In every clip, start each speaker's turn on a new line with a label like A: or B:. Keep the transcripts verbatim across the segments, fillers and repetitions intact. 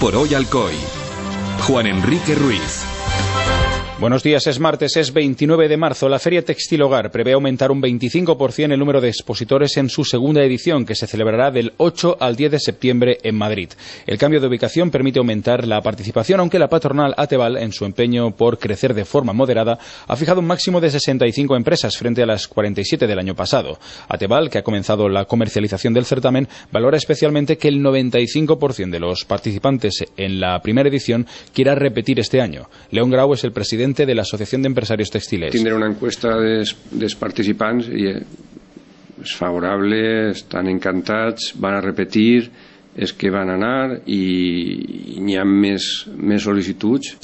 A: por Hoy Alcoy. Juan Enrique Ruiz.
B: Buenos días, es martes, es veintinueve de marzo. La Feria Textil Hogar prevé aumentar un veinticinco por ciento el número de expositores en su segunda edición, que se celebrará del ocho al diez de septiembre en Madrid. El cambio de ubicación permite aumentar la participación, aunque la patronal Ateval, en su empeño por crecer de forma moderada, ha fijado un máximo de sesenta y cinco empresas frente a las cuarenta y siete del año pasado. Ateval, que ha comenzado la comercialización del certamen, valora especialmente que el noventa y cinco por ciento de los participantes en la primera edición quiera repetir este año. León Grau es el presidente de la Asociación de Empresarios Textiles.
C: Tindrà una encuesta dels, dels participants i és favorable, estan encantats, van a repetir, és que van anar i n'hi ha més, més sol·licituds.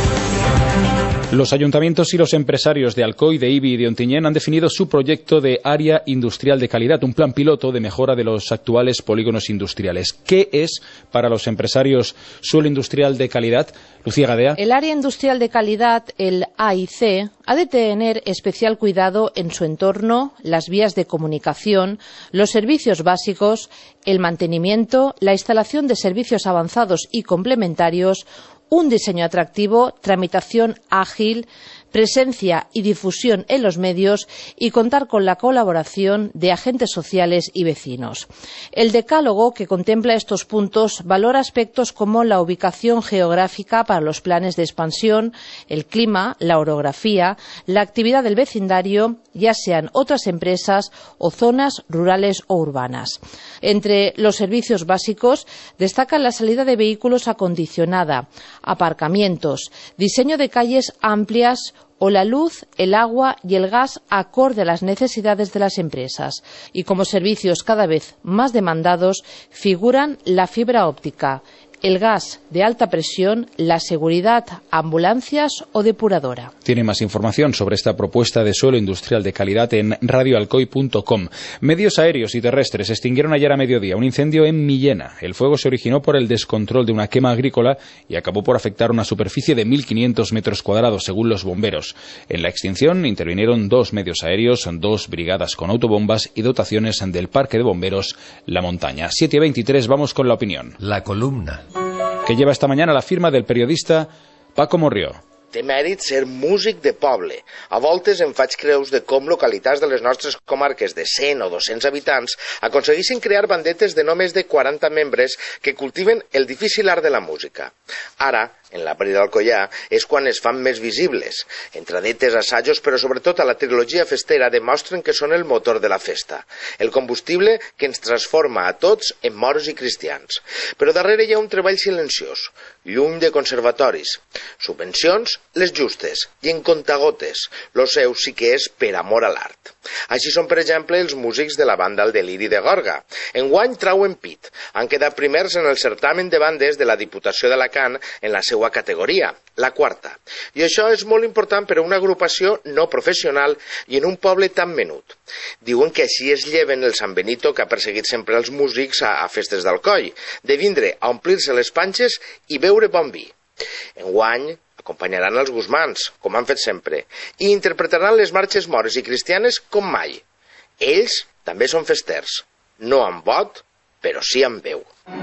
B: Los ayuntamientos y los empresarios de Alcoy, de Ibi y de Ontinyent han definido su proyecto de área industrial de calidad, un plan piloto de mejora de los actuales polígonos industriales. ¿Qué es para los empresarios suelo industrial de calidad? Lucía Gadea.
D: El área industrial de calidad, el A I C, ha de tener especial cuidado en su entorno, las vías de comunicación, los servicios básicos, el mantenimiento, la instalación de servicios avanzados y complementarios, un diseño atractivo, tramitación ágil, presencia y difusión en los medios y contar con la colaboración de agentes sociales y vecinos. El decálogo, que contempla estos puntos, valora aspectos como la ubicación geográfica para los planes de expansión, el clima, la orografía, la actividad del vecindario, ya sean otras empresas o zonas rurales o urbanas. Entre los servicios básicos destacan la salida de vehículos acondicionada, aparcamientos, diseño de calles amplias o la luz, el agua y el gas acorde a las necesidades de las empresas. Y como servicios cada vez más demandados figuran la fibra óptica, el gas de alta presión, la seguridad, ambulancias o depuradora.
B: Tiene más información sobre esta propuesta de suelo industrial de calidad en radio alcoy punto com. Medios aéreos y terrestres extinguieron ayer a mediodía un incendio en Millena. El fuego se originó por el descontrol de una quema agrícola y acabó por afectar una superficie de mil quinientos metros cuadrados, según los bomberos. En la extinción intervinieron dos medios aéreos, dos brigadas con autobombas y dotaciones del Parque de Bomberos La Montaña. siete y veintitrés, vamos con la opinión.
E: La columna.
B: Que lleva esta mañana la firma del periodista Paco Morrió.
F: Té mèrit ser músic de poble. A voltes em faig creus de com localitats de les nostres comarques de cent o dos-cents habitants aconseguissin crear bandetes de només de quaranta membres que cultiven el difícil art de la música. Ara, en la Peri d'Alcoià, és quan es fan més visibles. Entradetes, assajos, però sobretot a la trilogia festera demostren que són el motor de la festa, el combustible que ens transforma a tots en moros i cristians. Però darrere hi ha un treball silenciós, lluny de conservatoris. Subvencions, les justes, i en contagotes. Lo seu sí que és per amor a l'art. Així són, per exemple, els músics de la banda El Deliri de Gorga. Enguany trauen pit. Han quedat primers en el certamen de bandes de la Diputació d'Alacant en la seva categoria, la quarta. I això és molt important per a una agrupació no professional i en un poble tan menut. Diuen que així es lleven el Sant Benito que ha perseguit sempre els músics a, a festes d'Alcoi, de vindre a omplir-se les panxes i beure bon vi. Enguany acompanyaran els Guzmans, com han fet sempre, i interpretaran les marxes mores i cristianes com mai. Ells també són festers, no amb vot, però sí amb veu.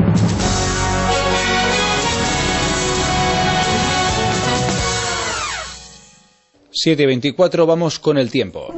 B: siete y veinticuatro, vamos con el tiempo.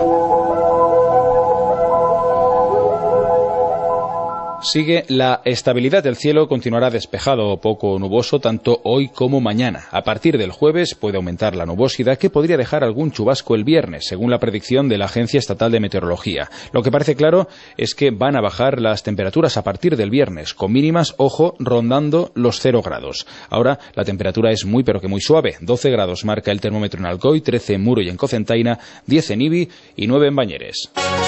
B: Sigue la estabilidad del cielo, continuará despejado o poco nuboso tanto hoy como mañana. A partir del jueves puede aumentar la nubosidad, que podría dejar algún chubasco el viernes, según la predicción de la Agencia Estatal de Meteorología. Lo que parece claro es que van a bajar las temperaturas a partir del viernes, con mínimas, ojo, rondando los cero grados. Ahora la temperatura es muy pero que muy suave. doce grados marca el termómetro en Alcoy, trece en Muro y en Cocentaina, diez en Ibi y nueve en Bañeres.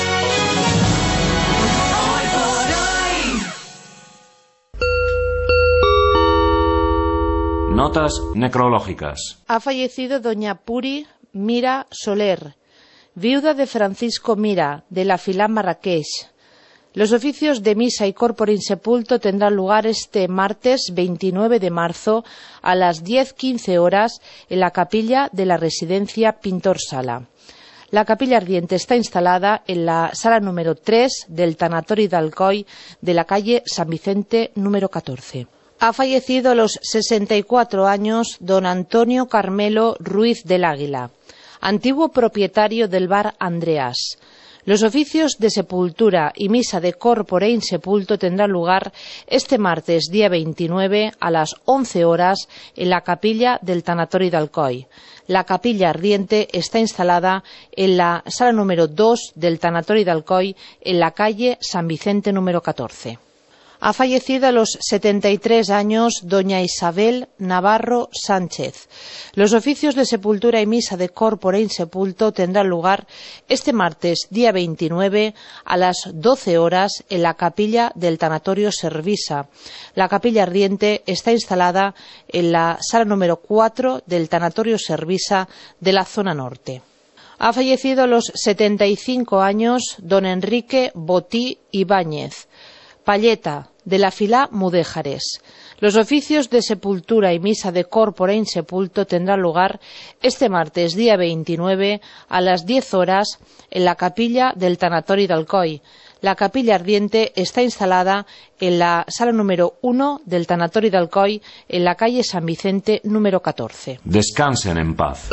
G: Notas necrológicas.
D: Ha fallecido doña Puri Mira Soler, viuda de Francisco Mira, de la Filá Marrakech. Los oficios de misa y corpore insepulto tendrán lugar este martes veintinueve de marzo a las diez quince horas en la capilla de la residencia Pintor Sala. La capilla ardiente está instalada en la sala número tres del Tanatori d'Alcoi de la calle San Vicente número catorce. Ha fallecido a los sesenta y cuatro años don Antonio Carmelo Ruiz del Águila, antiguo propietario del bar Andreas. Los oficios de sepultura y misa de corpore insepulto tendrán lugar este martes, día veintinueve, a las once horas, en la capilla del Tanatori de Alcoi. La capilla ardiente está instalada en la sala número dos del Tanatori de Alcoi, en la calle San Vicente número catorce. Ha fallecido a los setenta y tres años doña Isabel Navarro Sánchez. Los oficios de sepultura y misa de corpore insepulto tendrán lugar este martes, día veintinueve, a las doce horas, en la capilla del Tanatorio Servisa. La capilla ardiente está instalada en la sala número cuatro del Tanatorio Servisa de la zona norte. Ha fallecido a los setenta y cinco años don Enrique Botí Ibáñez, palleta de la Filá Mudéjares. Los oficios de sepultura y misa de corpore insepulto tendrán lugar este martes, día veintinueve, a las diez horas, en la capilla del Tanatori de Alcoi. La capilla ardiente está instalada en la sala número uno del Tanatori de Alcoi, en la calle San Vicente número catorce.
G: Descansen en paz.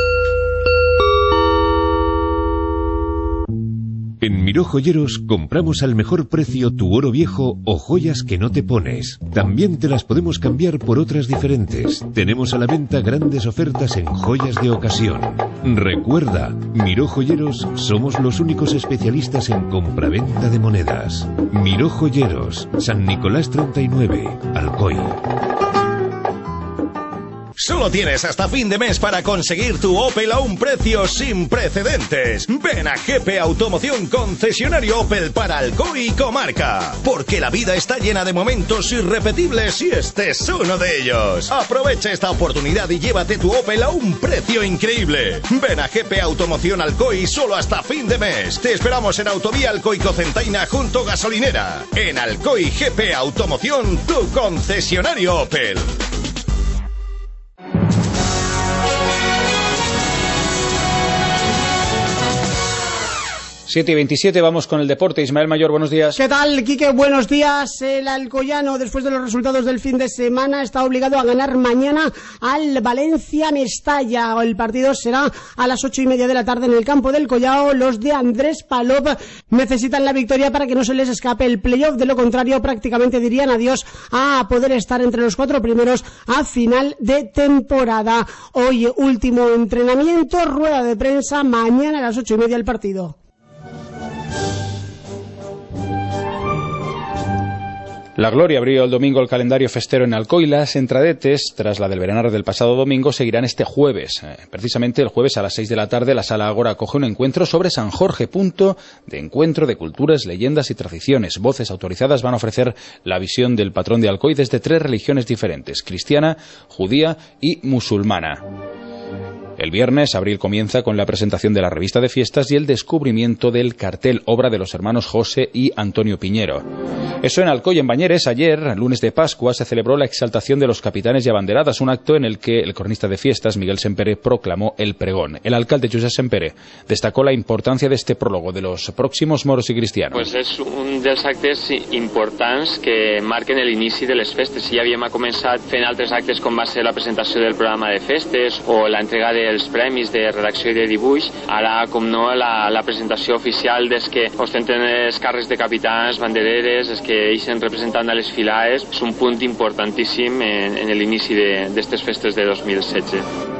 E: En Miró Joyeros compramos al mejor precio tu oro viejo o joyas que no te pones. También te las podemos cambiar por otras diferentes. Tenemos a la venta grandes ofertas en joyas de ocasión. Recuerda, Miró Joyeros somos los únicos especialistas en compraventa de monedas. Miró Joyeros, San Nicolás treinta y nueve, Alcoy.
H: Solo tienes hasta fin de mes para conseguir tu Opel a un precio sin precedentes. Ven a G P Automoción, concesionario Opel para Alcoy y comarca. Porque la vida está llena de momentos irrepetibles y este es uno de ellos. Aprovecha esta oportunidad y llévate tu Opel a un precio increíble. Ven a G P Automoción Alcoy solo hasta fin de mes. Te esperamos en Autovía Alcoy-Cocentaina junto gasolinera. En Alcoy G P Automoción, tu concesionario Opel.
B: siete y veintisiete, vamos con el deporte. Ismael Mayor, buenos días.
I: ¿Qué tal, Quique? Buenos días. El alcoyano, después de los resultados del fin de semana, está obligado a ganar mañana al Valencia Mestalla. El partido será a las ocho y media de la tarde en el campo del Collao. Los de Andrés Palop necesitan la victoria para que no se les escape el playoff. De lo contrario, prácticamente dirían adiós a poder estar entre los cuatro primeros a final de temporada. Hoy, último entrenamiento, rueda de prensa, mañana a las ocho y media el partido.
B: La Gloria abrió el domingo el calendario festero en Alcoy. Las entradetes, tras la del Berenar del pasado domingo, seguirán este jueves. Eh, precisamente el jueves a las seis de la tarde, la Sala Agora acoge un encuentro sobre San Jorge, punto de encuentro de culturas, leyendas y tradiciones. Voces autorizadas van a ofrecer la visión del patrón de Alcoy desde tres religiones diferentes: cristiana, judía y musulmana. El viernes, abril comienza con la presentación de la revista de fiestas y el descubrimiento del cartel, obra de los hermanos José y Antonio Piñero. Eso en Alcoy. En Bañeres, ayer, lunes de Pascua, se celebró la exaltación de los capitanes y abanderadas, un acto en el que el cronista de fiestas, Miguel Sempere, proclamó el pregón. El alcalde Josep Sempere destacó la importancia de este prólogo de los próximos moros i cristianos.
J: Pues és un dels actes importants que marquen l'inici de les festes. Ja havíem començat fent altres actes com va ser la presentació del programa de festes o l'entrega dels premis de redacció i de dibuix. Ara, com no, la, la presentació oficial des que ostenten els càrrecs de capitans, bandereres, els que eixen representant a les filades, és un punt importantíssim en, en l'inici d'aquestes festes de dos mil setze.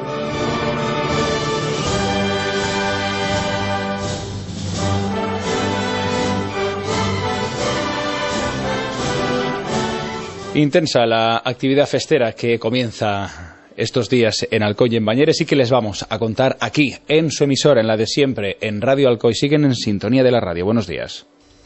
B: Intensa la actividad festera que comienza estos días en Alcoy y en Bañeres y que les vamos a contar aquí, en su emisora, en la de siempre, en Radio Alcoy. Siguen en sintonía de la radio. Buenos días.